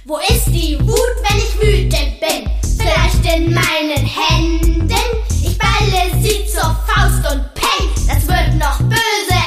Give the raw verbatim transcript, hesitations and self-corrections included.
Wo ist die Wut, wenn ich wütend bin? Vielleicht in meinen Händen? Ich balle sie zur Faust und peng, das wird noch böse